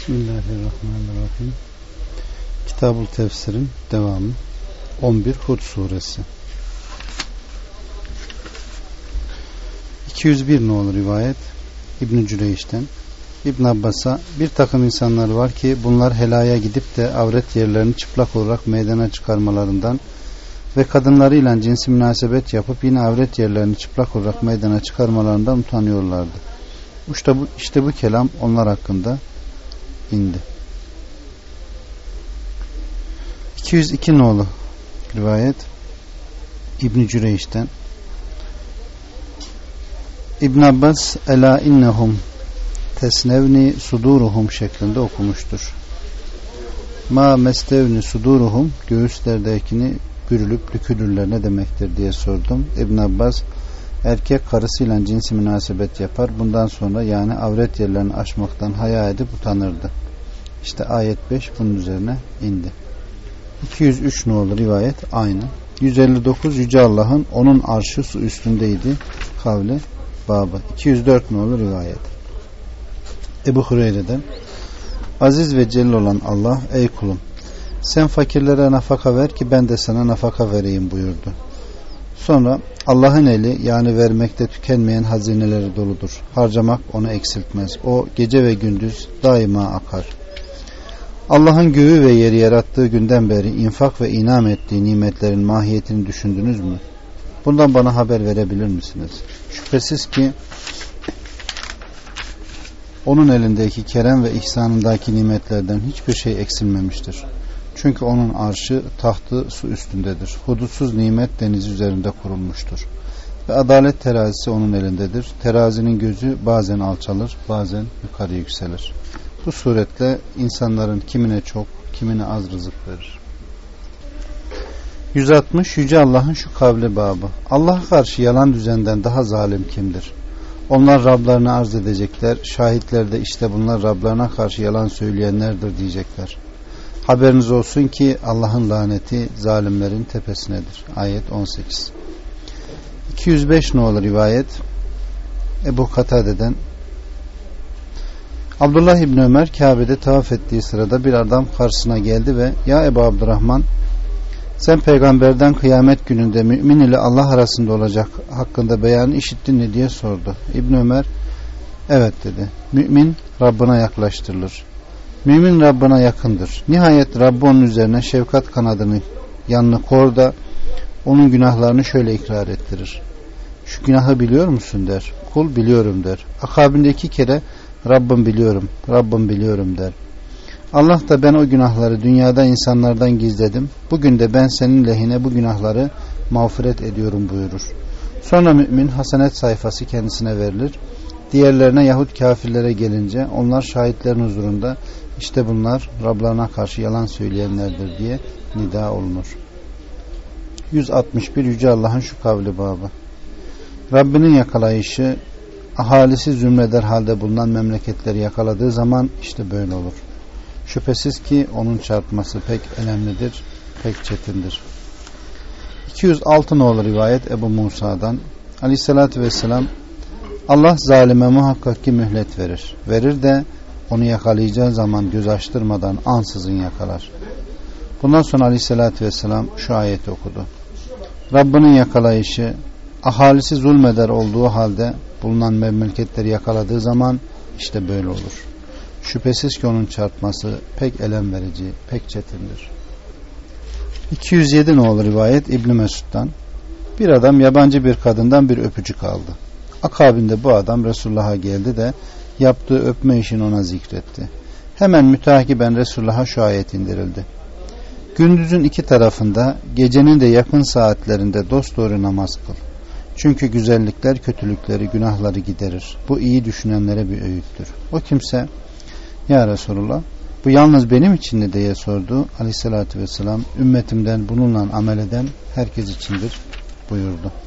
Bismillahirrahmanirrahim. Kitab-ül Tefsir'in devamı 11 Hud suresi. 201 nolu rivayet İbn-i Cüreyş'ten İbn Abbas'a bir takım insanlar var ki bunlar helaya gidip de avret yerlerini çıplak olarak meydana çıkarmalarından ve kadınlarıyla cinsi münasebet yapıp yine avret yerlerini çıplak olarak meydana çıkarmalarından utanıyorlardı. İşte bu kelam onlar hakkında indi. 202 nolu rivayet İbn Cüreyş'ten İbn Abbas ela innehum tesnevni suduruhum şeklinde okumuştur. Ma mestevni suduruhum göğüslerdekini bürülüp bükülürler ne demektir diye sordum. İbn Abbas erkek karısıyla cinsi münasebet yapar. Bundan sonra yani avret yerlerini aşmaktan haya edip utanırdı. İşte ayet 5 bunun üzerine indi. 203 nolu rivayet aynı. 159 Yüce Allah'ın onun arşı su üstündeydi kavli babı. 204 nolu rivayet Ebu Hureyre'den aziz ve celil olan Allah ey kulum sen fakirlere nafaka ver ki ben de sana nafaka vereyim buyurdu. Sonra Allah'ın eli yani vermekte tükenmeyen hazineleri doludur. Harcamak onu eksiltmez. O gece ve gündüz daima akar. Allah'ın göğü ve yeri yarattığı günden beri infak ve inam ettiği nimetlerin mahiyetini düşündünüz mü? Bundan bana haber verebilir misiniz? Şüphesiz ki onun elindeki kerem ve ihsanındaki nimetlerden hiçbir şey eksilmemiştir. Çünkü onun arşı tahtı su üstündedir. Hudutsuz nimet deniz üzerinde kurulmuştur. Ve adalet terazisi onun elindedir. Terazinin gözü bazen alçalır, bazen yukarı yükselir. Bu suretle insanların kimine çok, kimine az rızık verir. 160 Yüce Allah'ın şu kavli babı. Allah'a karşı yalan düzenden daha zalim kimdir? Onlar Rablarını arz edecekler. Şahitler de işte bunlar Rablarına karşı yalan söyleyenlerdir diyecekler. Haberiniz olsun ki Allah'ın laneti zalimlerin tepesinedir. Ayet 18. 205 nolu rivayet Ebu Katade'den Abdullah İbni Ömer Kabe'de tavaf ettiği sırada bir adam karşısına geldi ve ya Ebu Abdurrahman sen peygamberden kıyamet gününde mümin ile Allah arasında olacak hakkında beyanı işittin mi diye sordu. İbni Ömer evet dedi. Mümin Rabbına yaklaştırılır. Mümin Rabbına yakındır. Nihayet Rabbi onun üzerine şefkat kanadını yanına kor da onun günahlarını şöyle ikrar ettirir. Şu günahı biliyor musun der. Kul biliyorum der. Akabinde 2 kere Rabbim biliyorum, Rabbim biliyorum der. Allah da ben o günahları dünyada insanlardan gizledim. Bugün de ben senin lehine bu günahları mağfiret ediyorum buyurur. Sonra mümin hasenet sayfası kendisine verilir. Diğerlerine yahut kafirlere gelince onlar şahitlerin huzurunda işte bunlar Rablarına karşı yalan söyleyenlerdir diye nida olunur. 161 Yüce Allah'ın şu kavli babı. Rabbinin yakalayışı ahalisi zümreder halde bulunan memleketleri yakaladığı zaman işte böyle olur. Şüphesiz ki onun çarpması pek önemlidir, pek çetindir. 206 nolu rivayet Ebu Musa'dan Aleyhisselatü Vesselam Allah zalime muhakkak ki mühlet verir. Verir de onu yakalayacağı zaman göz açtırmadan ansızın yakalar. Bundan sonra Aleyhisselatü Vesselam şu ayeti okudu. Rabbinin yakalayışı ahalisi zulmeder olduğu halde bulunan memleketleri yakaladığı zaman işte böyle olur. Şüphesiz ki onun çarpması pek elem verici, pek çetindir. 207 nolu rivayet İbn Mesud'dan bir adam yabancı bir kadından bir öpücük aldı. Akabinde bu adam Resulullah'a geldi de yaptığı öpme işini ona zikretti. Hemen müteakiben Resulullah'a şu ayet indirildi. Gündüzün 2 tarafında gecenin de yakın saatlerinde dosdoğru namaz kıl. Çünkü güzellikler kötülükleri, günahları giderir. Bu iyi düşünenlere bir öğüttür. O kimse ya Resulullah bu yalnız benim için mi diye sordu. Aleyhissalatü vesselam ümmetimden bununla amel eden herkes içindir buyurdu.